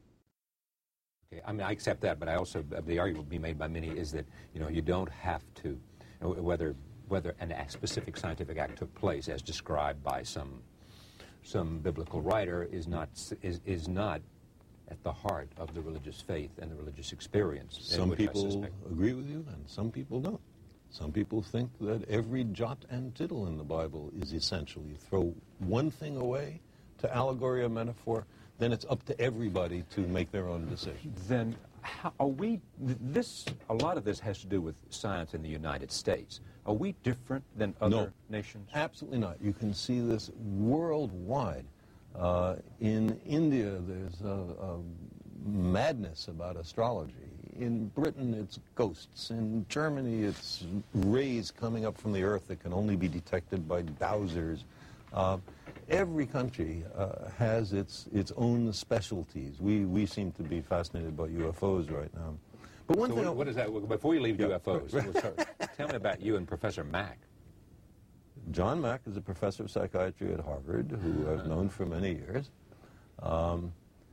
Okay, I mean, I accept that, but I also, the argument being made by many is that, you know, you don't have to, you know, whether, whether an, a specific scientific act took place as described by some some biblical writer is not is is not at the heart of the religious faith and the religious experience. Some people agree with you, and some people don't. Some people think that every jot and tittle in the Bible is essential. You throw one thing away to allegory or metaphor, then it's up to everybody to make their own decision. Then how are we, this, a lot of this has to do with science in the United States. Are we different than other no, nations? Absolutely not. You can see this worldwide. Uh, in India, there's a, a madness about astrology. In Britain, it's ghosts. In Germany, it's rays coming up from the Earth that can only be detected by dowsers. Uh, every country uh, has its its own specialties. We we seem to be fascinated by U F Os right now. But one so thing, what, what is that? Before you leave yeah. U F Os, we'll start, tell me about you and Professor Mack. John Mack is a professor of psychiatry at Harvard, who I've known for many years. Um,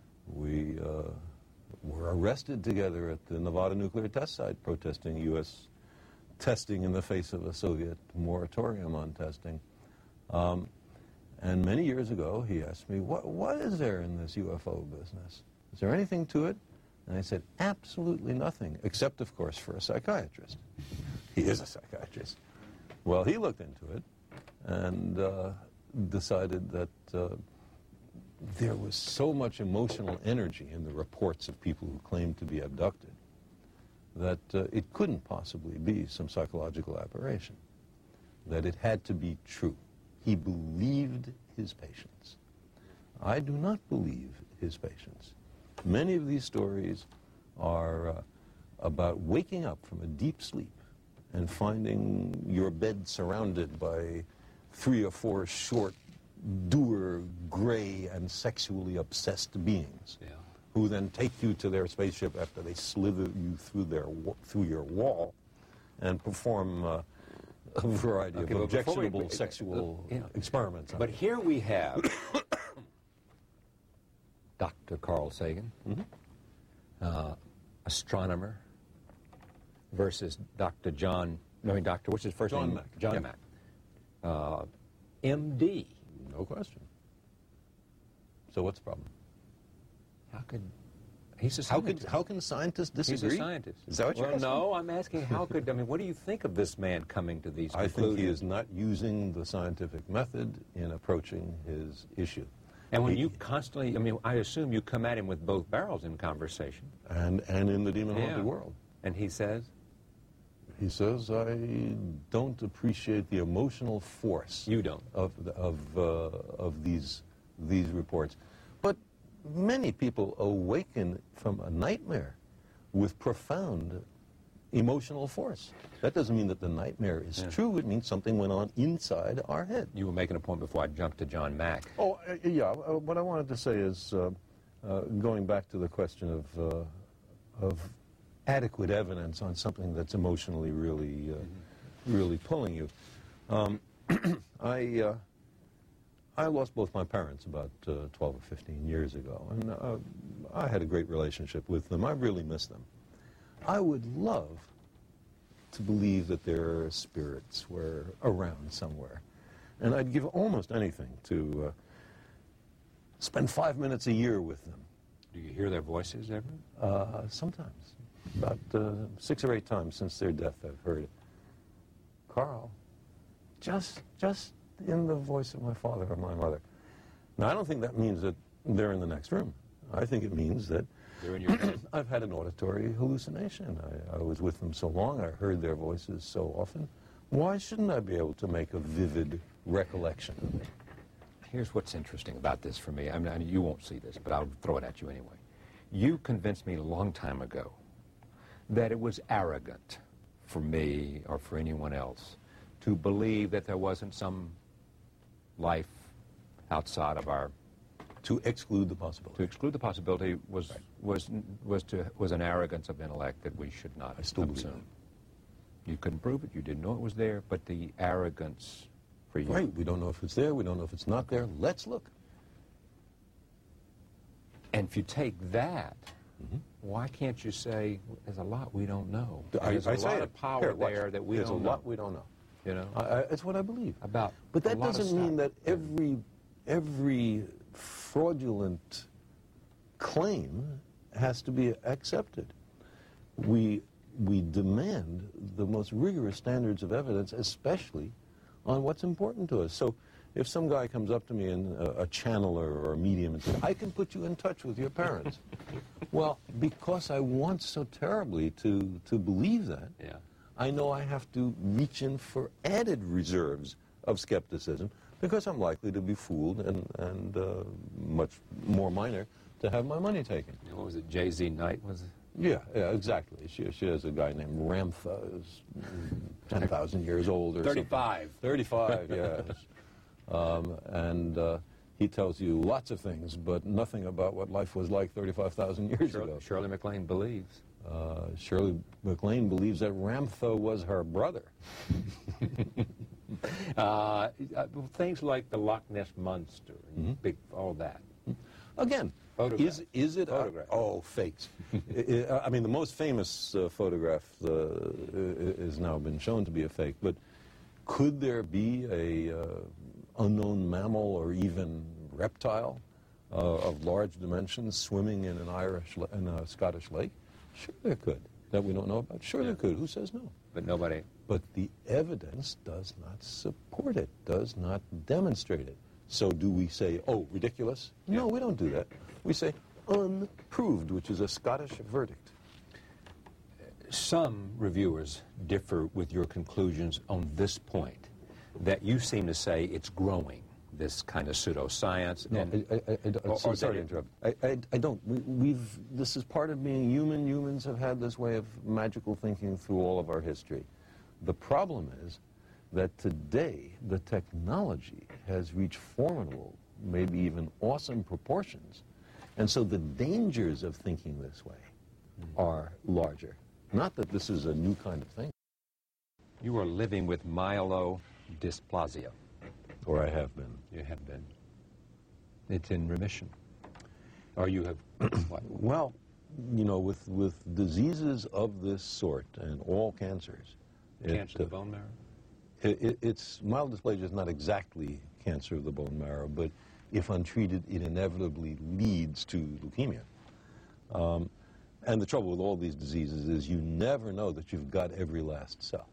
we uh, were arrested together at the Nevada nuclear test site, protesting U S testing in the face of a Soviet moratorium on testing. Um, and many years ago, he asked me, what, what is there in this U F O business? Is there anything to it? And I said, absolutely nothing, except, of course, for a psychiatrist. He is a psychiatrist. Well, he looked into it and uh, decided that uh, there was so much emotional energy in the reports of people who claimed to be abducted that uh, it couldn't possibly be some psychological aberration, that it had to be true. He believed his patients. I do not believe his patients. Many of these stories are uh, about waking up from a deep sleep and finding your bed surrounded by three or four short dour, gray, and sexually obsessed beings, Yeah. who then take you to their spaceship after they slither you through their wa- through your wall, and perform uh, a variety Okay, of but before we- objectionable uh, sexual yeah. experiments. on But you. here we have Doctor Carl Sagan, uh, astronomer, versus Doctor John, no, Doctor, what's his first John name? Mack. John Yeah. Mack. Uh, M D. No question. So what's the problem? How could... He's a How could scientist. how can scientists disagree? He's a scientist. Is that what you're Well, asking? no, I'm asking how could... I mean, what do you think of this man coming to these I conclusions? think he is not using the scientific method in approaching his issue. And when He- you constantly... I mean, I assume you come at him with both barrels in conversation. and and in the demon haunted Yeah. world, And he says... he says, I don't appreciate the emotional force. You don't. of the- of uh, of these these reports, but many people awaken from a nightmare with profound emotional force. That doesn't mean that the nightmare is Yeah. true. It means something went on inside our head. You were making a point before I jumped to John Mack. Oh, uh, yeah. Uh, what I wanted to say is, uh, uh, going back to the question of uh, of adequate evidence on something that's emotionally really, uh, really pulling you. Um, I uh, I lost both my parents about uh, twelve or fifteen years ago, and uh, I had a great relationship with them. I really miss them. I would love to believe that their spirits were around somewhere. And I'd give almost anything to uh, spend five minutes a year with them. Do you hear their voices ever? Uh, sometimes. About uh, six or eight times since their death I've heard it. Carl, just, just in the voice of my father or my mother. Now, I don't think that means that they're in the next room. I think it means that They're in your head. I've had an auditory hallucination. I, I was with them so long, I heard their voices so often. Why shouldn't I be able to make a vivid recollection of it? Here's what's interesting about this for me. I mean, you won't see this, but I'll throw it at you anyway. You convinced me a long time ago that it was arrogant for me or for anyone else to believe that there wasn't some life outside of our... To exclude the possibility. To exclude the possibility was Right. was was to was an arrogance of intellect that we should not I still believe assume. You couldn't prove it. You didn't know it was there, but the arrogance for you. Right, we don't know if it's there, we don't know if it's not there. Let's look. And if you take that, Mm-hmm. why can't you say there's a lot we don't know? I, There's a I say lot it. of power Here, watch. there that we There's don't a know. lot we don't know. You know, I, I, it's what I believe. about. But a that lot of doesn't mean stuff. that every every fraudulent claim has to be accepted. We we demand the most rigorous standards of evidence, especially on what's important to us. So if some guy comes up to me, and uh, a channeler or a medium, and says, I can put you in touch with your parents. Well, because I want so terribly to, to believe that, Yeah. I know I have to reach in for added reserves of skepticism, because I'm likely to be fooled and, and uh, much more minor to have my money taken. What was it? Jay Z Knight was. Yeah, yeah, exactly. She, she has a guy named Ramtha, who's ten thousand years old or thirty-five. something. thirty-five, yes. Um, and uh, he tells you lots of things, but nothing about what life was like thirty-five thousand years Shirley, ago. Shirley MacLaine believes. Uh, Shirley MacLaine believes that Ramtha was her brother. Uh, uh, things like the Loch Ness Monster and Mm-hmm. big, all that. Again, Photograph. is is it Photograph. A, oh fakes? I, I- I mean, the most famous uh, photograph uh, i- has now been shown to be a fake. But could there be a uh, unknown mammal or even reptile uh, of large dimensions swimming in an Irish la- in a Scottish lake? Sure, there could. That we don't know about. Sure, there could. Who says no? But nobody. But the evidence does not support it, does not demonstrate it. So do we say, oh, ridiculous? No, we don't do that. We say unproved, which is a Scottish verdict. Some reviewers differ with your conclusions on this point, that you seem to say it's growing, this kind of pseudoscience. No, and, I, I, I, I, or- so- or sorry to that- interrupt. I, I, I don't. We, we've. This is part of being human. Humans have had this way of magical thinking through all of our history. The problem is that today the technology has reached formidable, maybe even awesome proportions. And so the dangers of thinking this way are larger. Not that this is a new kind of thing. You are living with myelodysplasia. Or I have been. You have been. It's in remission. Or you have, what? Well, you know, with, with diseases of this sort, and all cancers. Cancer it, of the bone marrow? It, it, it's, myelodysplasia is not exactly cancer of the bone marrow, but if untreated, it inevitably leads to leukemia. Um, and the trouble with all these diseases is you never know that you've got every last cell.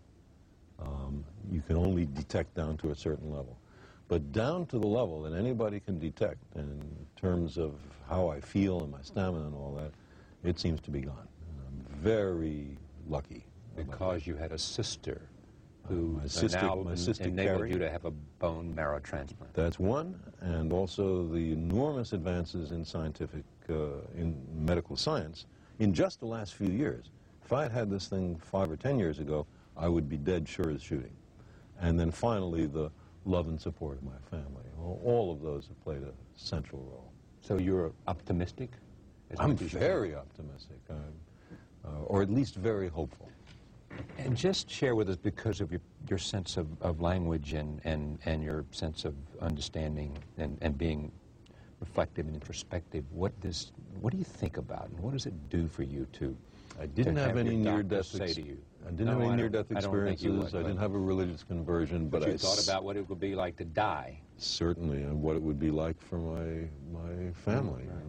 Um, you can only detect down to a certain level. But down to the level that anybody can detect in terms of how I feel and my stamina and all that, it seems to be gone. And I'm very lucky. Because you had a sister who uh, my sister, now my sister enabled Carrie. you to have a bone marrow transplant. That's one, and also the enormous advances in scientific, uh, in medical science in just the last few years. If I had had this thing five or ten years ago, I would be dead sure as shooting. And then finally, the love and support of my family. All, all of those have played a central role. So you're optimistic? I'm very optimistic, I'm, uh, or at least very hopeful. And just share with us, because of your, your sense of, of language and, and, and your sense of understanding and, and being reflective and introspective, what, does, what do you think about and what does it do for you to I didn't to have, have any near-death say to you? I didn't No, have any I near-death don't- I don't think you experiences. would, I didn't but- have a religious conversion, but, But you I thought s- about what it would be like to die. certainly, and what it would be like for my my family, right.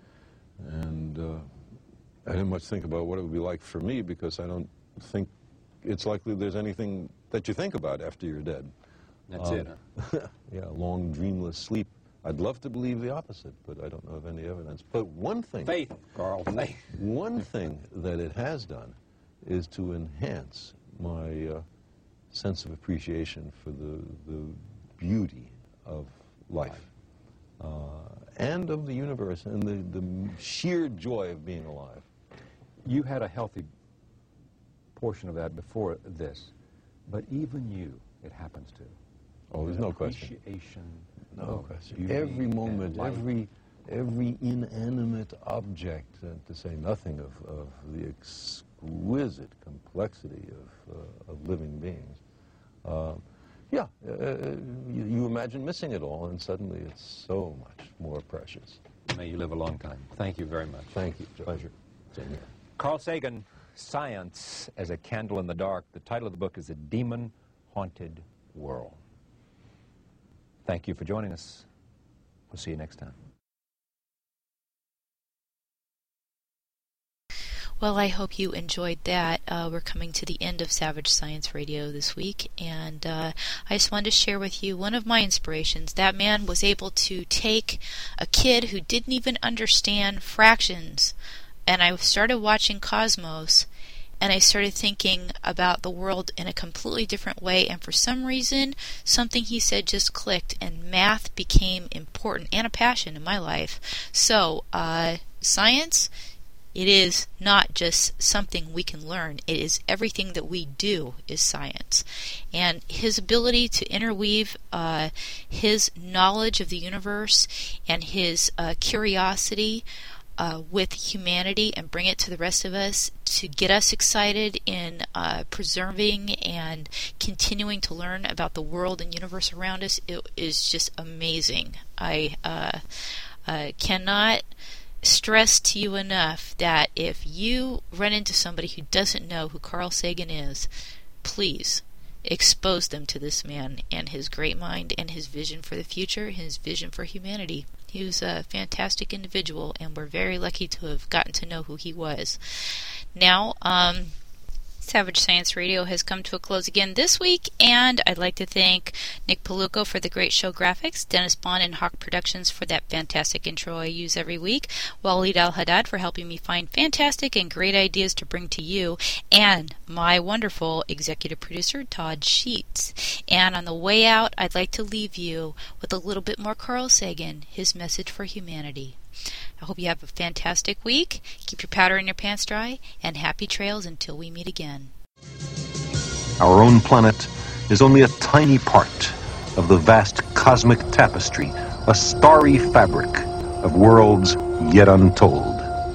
and and uh, I didn't much think about what it would be like for me because I don't think it's likely there's anything that you think about after you're dead. That's Um, it, huh? Yeah, long dreamless sleep. I'd love to believe the opposite, but I don't know of any evidence. But one thing, Faith, Carl, faith. one thing that it has done is to enhance my uh, sense of appreciation for the, the beauty of life uh, and of the universe and the, the sheer joy of being alive. You had a healthy portion of that before this, but even you, it happens to. Oh, there's An no question. Appreciation. No of question. beauty Every and moment, light. every every inanimate object, uh, to say nothing of, of the exquisite complexity of, uh, of living beings. Uh, yeah, uh, you, you imagine missing it all, and suddenly it's so much more precious. May you live a long time. Thank you very much. Thank you, Joe. Pleasure. Same here. Carl Sagan, Science as a Candle in the Dark. The title of the book is A Demon-Haunted World. Thank you for joining us. We'll see you next time. Well, I hope you enjoyed that. Uh, we're coming to the end of Savage Science Radio this week, and uh, I just wanted to share with you one of my inspirations. That man was able to take a kid who didn't even understand fractions, and I started watching Cosmos, and I started thinking about the world in a completely different way, and for some reason, something he said just clicked, and math became important and a passion in my life. So, uh, science, it is not just something we can learn. It is everything that we do is science. And his ability to interweave uh, his knowledge of the universe and his uh, curiosity Uh, with humanity and bring it to the rest of us to get us excited in uh, preserving and continuing to learn about the world and universe around us, it is just amazing. I uh, uh, cannot stress to you enough that if you run into somebody who doesn't know who Carl Sagan is, please expose them to this man and his great mind and his vision for the future, his vision for humanity. He was a fantastic individual, and we're very lucky to have gotten to know who he was. Now, um, Savage Science Radio has come to a close again this week, and I'd like to thank Nick Paluco for the great show graphics, Dennis Bond and Hawk Productions for that fantastic intro I use every week, Walid Al-Haddad for helping me find fantastic and great ideas to bring to you, and my wonderful executive producer, Todd Sheets. And on the way out, I'd like to leave you with a little bit more Carl Sagan, his message for humanity. I hope you have a fantastic week. Keep your powder in your pants dry, and happy trails until we meet again. Our own planet is only a tiny part of the vast cosmic tapestry, a starry fabric of worlds yet untold.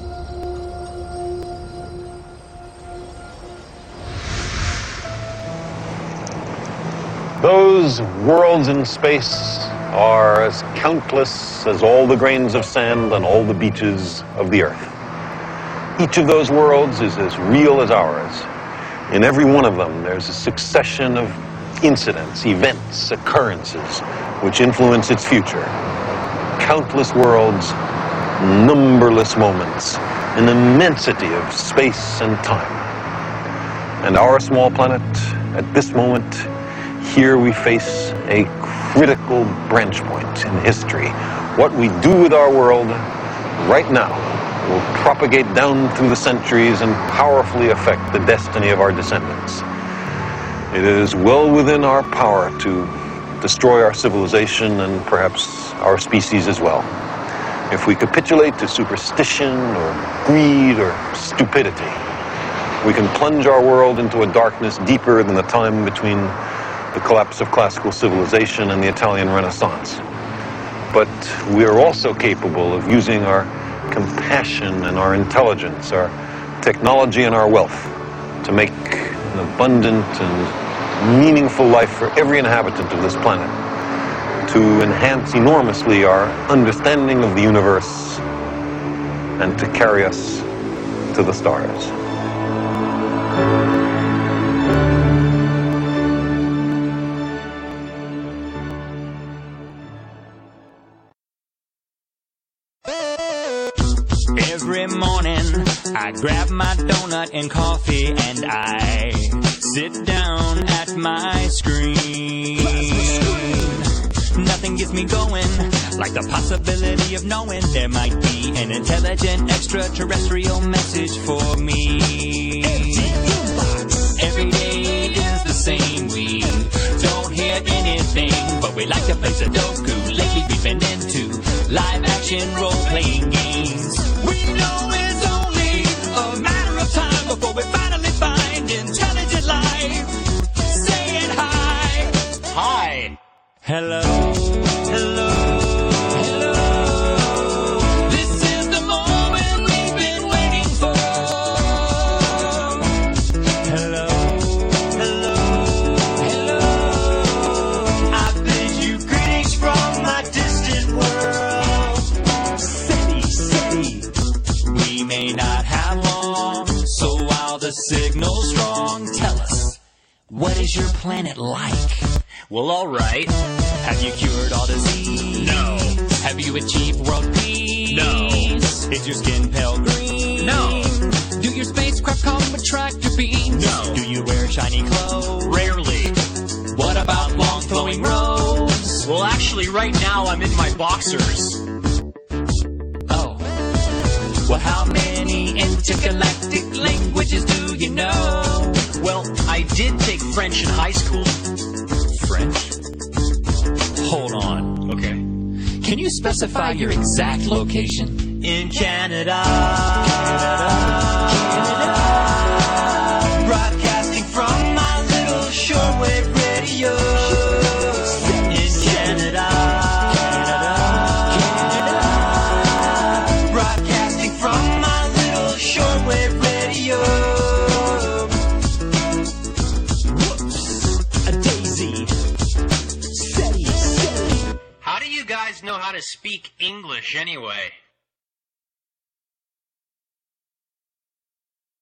Those worlds in space are as countless as all the grains of sand on all the beaches of the earth. Each of those worlds is as real as ours. In every one of them, there's a succession of incidents, events, occurrences, which influence its future. Countless worlds, numberless moments, an immensity of space and time. And our small planet, at this moment, here we face a critical branch point in history. What we do with our world right now will propagate down through the centuries and powerfully affect the destiny of our descendants. It is well within our power to destroy our civilization and perhaps our species as well. If we capitulate to superstition or greed or stupidity, we can plunge our world into a darkness deeper than the time between the collapse of classical civilization and the Italian Renaissance. But we are also capable of using our compassion and our intelligence, our technology and our wealth to make an abundant and meaningful life for every inhabitant of this planet, to enhance enormously our understanding of the universe and to carry us to the stars. Every morning I grab my donut and coffee and I sit down at my screen. Nothing gets me going like the possibility of knowing there might be an intelligent extraterrestrial message for me. Every day is the same. We don't hear anything, but we like to play Sudoku. Lately we've been into live action role-playing games. We know it's only a matter of time before we finally find intelligent life. Saying hi. Hi. Hello. Hello. Hello. This is the moment we've been waiting for. Hello. Hello. Hello. I bid you greetings from my distant world. City, city. We may not have long, so while the signal's strong, tell us, what is your planet like? Well, alright. Have you cured all disease? No. Have you achieved world peace? No. Is your skin pale green? No. Do your spacecraft come with tractor beams? No. Do you wear shiny clothes? Rarely. What about long flowing robes? Well, actually, right now I'm in my boxers. Oh. Well, how many intergalactic languages do you know? Well, I did take French in high school. French? Hold on. Okay. Can you specify your exact location? In Canada. Canada. Canada. Broadcasting from my little shortwave radio. In Canada. Canada. Canada. Broadcasting from my little shortwave radio. Whoops. A daisy. How do you guys know how to speak English anyway?